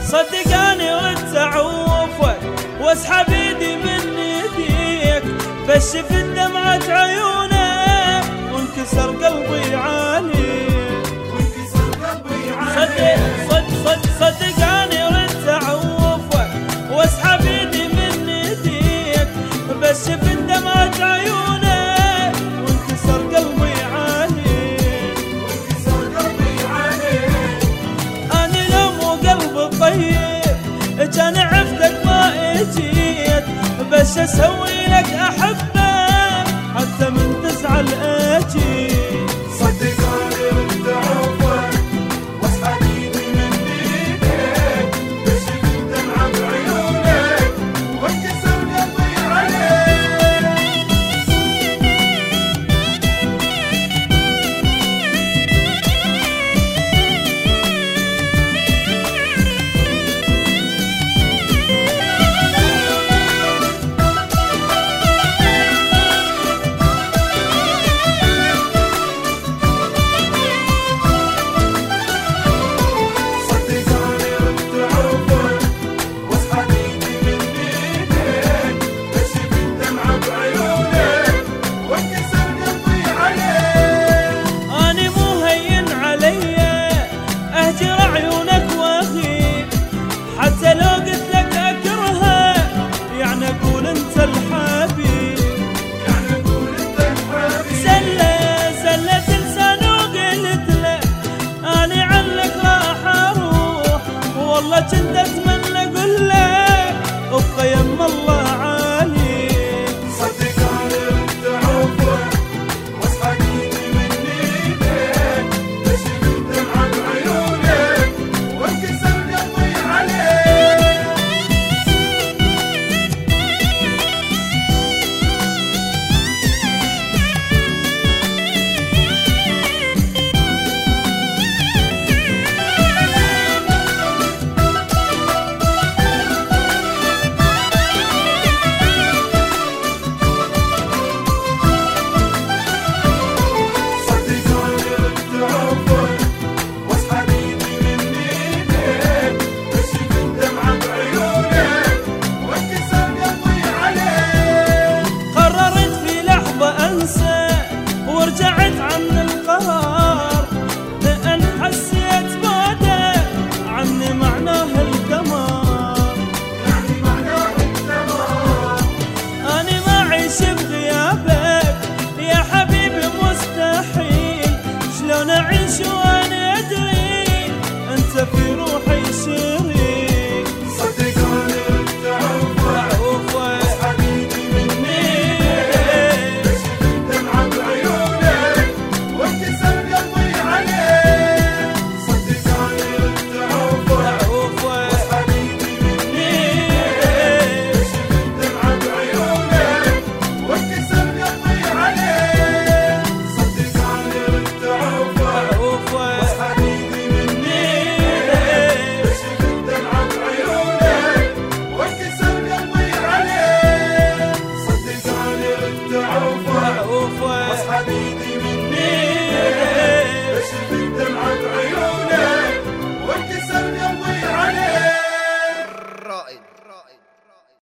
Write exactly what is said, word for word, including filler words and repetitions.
صدقاني وتعوفك واسحب ايدي من ايديك، بشف دمعة عيونك وانكسر قلبي عليك، وانكسر قلبي صدق صدق صدق صدقاني وتعوفك واسحب ايدي من ايديك، بشف دمعة عيونك وانكسر قلبي عليك، وانكسر قلبي عليك. أنا لو مو قلبي طيب كان عفتك ما اجيت، بس اسوي لك احبك حتى من تزعل